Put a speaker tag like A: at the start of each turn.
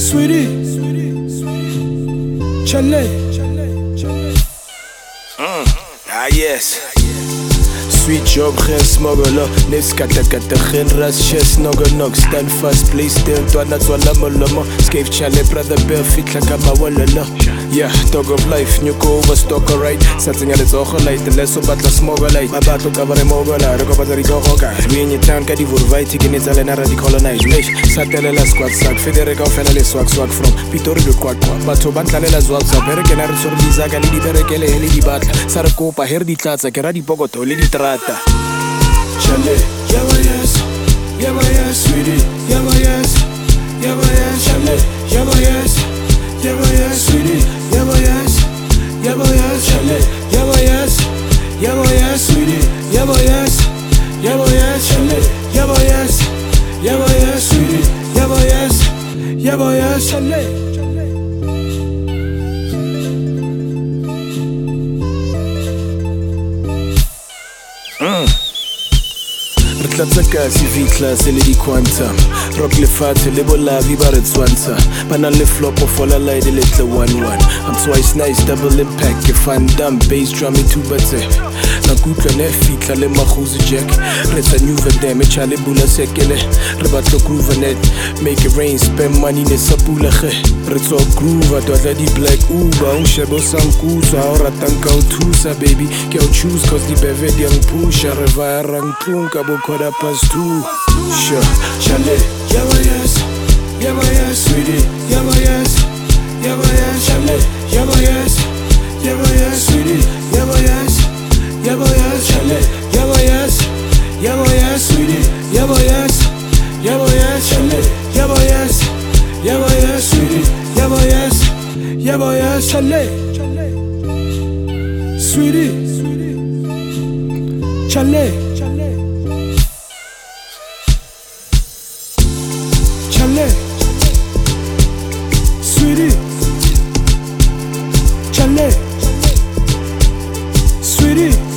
A: Sweetie, Chale.
B: Ah yes. Sweet job, geen smuggler. Niks kata geen ras, chest nog. Stand fast, play still, toana lama. Scave chale, brother bear, fit like a walala. Yeah, dog of life, nyuko overstock, alright. Something at its light, the less about the smogger light. My battle cover a mogala, Rico Hoga. We in your town, Kadivu, Viking, it's Alenara, decolonized. Satella squad sack, Federico Fenelli swag from Pitorio Quack, Batoban Calela swag, American Arisorbiza, Galidi Berekele, Heli Bat, Saracopa, Herdi Tata, Geradi Bogoto, Lady Trata. Chale, yes, sweetie, yes, chale, yes, sweetie, yes, chale, yes, sweetie, yes, chale, yes, sweetie, yes, chale. Ritlatsaka si vitla se le di quantum rock le fate le bolavi bare tswanta bana le flop of all la de little 1-1 I'm twice nice double impact if I'm dumb bass drum me too but na kutla ne fitla le makhuzi jack retsa new vedem chale bula sekele re batlo groove net make it rain spend money ne sapula ge retso groove atwa di black uba un shebo samkusa ora tanka utusa baby ke choose cause the beve di push reva rankunka bokora past two sure chale yes sweetie yes chale yes sweetie yes chale yes sweetie yes chale yes sweetie yes chale sweetie chale sweetie chale sweetie